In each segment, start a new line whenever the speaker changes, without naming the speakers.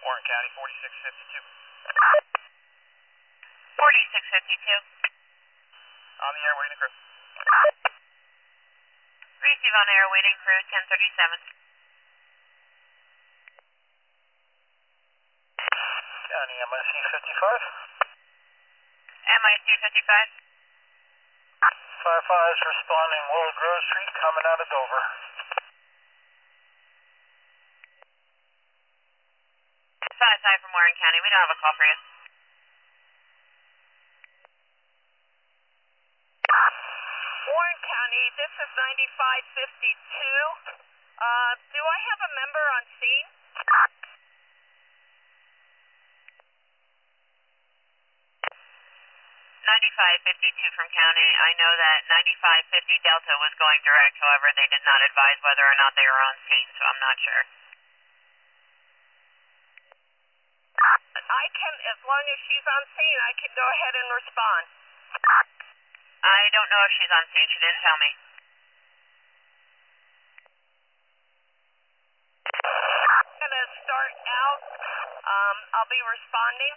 Warren County, 4652.
4652.
On the air, waiting crew.
Receive on air, waiting crew, 1037.
County, MIC 55.
MIC 55.
Firefly is responding, Willow Grove Street, coming out of Dover.
Five from Warren County. We don't have a call for you.
Warren County, this is 9552. Do I have a member on scene?
9552 from County. I know that 9550 Delta was going direct, however, they did not advise whether or not they were on scene, so I'm not sure.
I can, as long as she's on scene, I can go ahead and respond.
I don't know if she's on scene. She didn't tell me.
I'm going to start out. I'll be responding.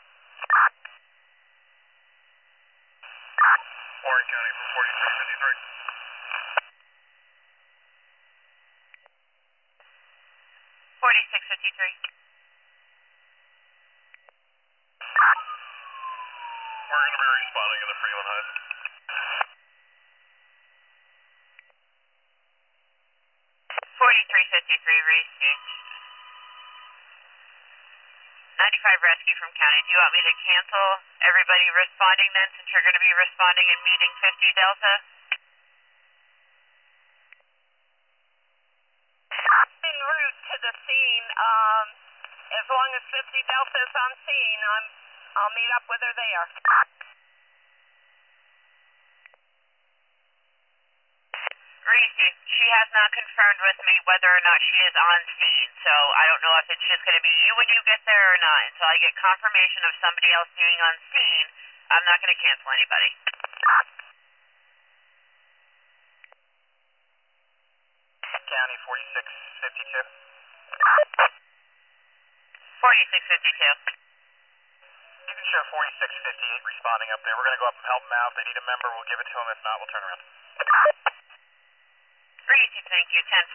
Warren County, 4653.
4653.
We're going to be responding in the Freeland Heights.
4353, received. 95 rescue from County. Do you want me to cancel everybody responding then, since you're going to be responding and meeting 50 Delta?
En route to the scene. As long as 50 Delta is on scene, I'll meet up with her there.
Received. She has not confirmed with me whether or not she is on scene, so I don't know if it's just going to be you when you get there or not. Until I get confirmation of somebody else being on scene, I'm not going to cancel anybody.
County, 4652.
4652.
You can show 4658 responding up there. We're going to go up and help them out. If they need a member, we'll give it to them. If not, we'll turn around.
Received, thank you. 1040.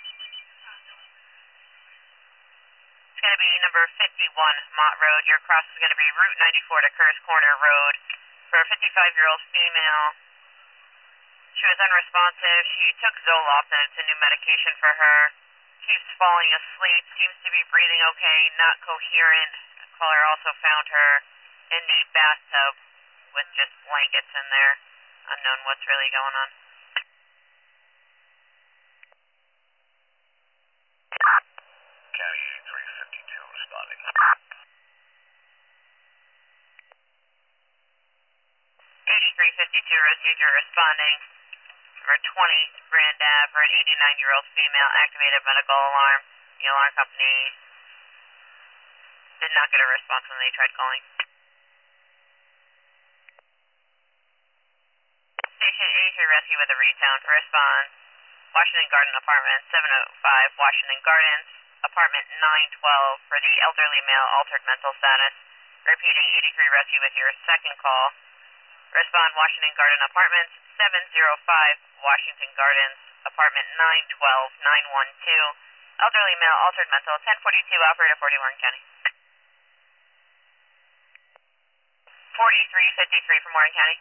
It's going to be number 51 Mott Road. Your cross is going to be Route 94 to Kerrs Corner Road for a 55-year-old female. She was unresponsive. She took Zoloft, and it's a new medication for her. Keeps falling asleep. Seems to be breathing okay. Not coherent. The caller also found her in the bathtub with just blankets in there. Unknown what's really going on.
County, 8352 responding.
8352 received your responding. Number 20 Grand Ave for an 89-year-old female. Activated medical alarm. The alarm company did not get a response when they tried calling. Station 83 rescue with a resound. Respond. Washington Garden Apartment 705 Washington Gardens. Apartment 912 for the elderly male altered mental status. Repeating 83 rescue with your second call. Respond Washington Garden Apartments 705 Washington Gardens. Apartment 912 912. Elderly male altered mental 1042 operator 40 Warren County. 4353 from Warren County.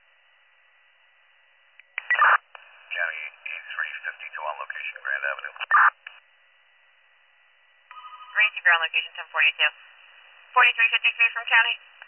County, 8352 on location, Grand Avenue.
Receiver on location 1042. 4353 from County.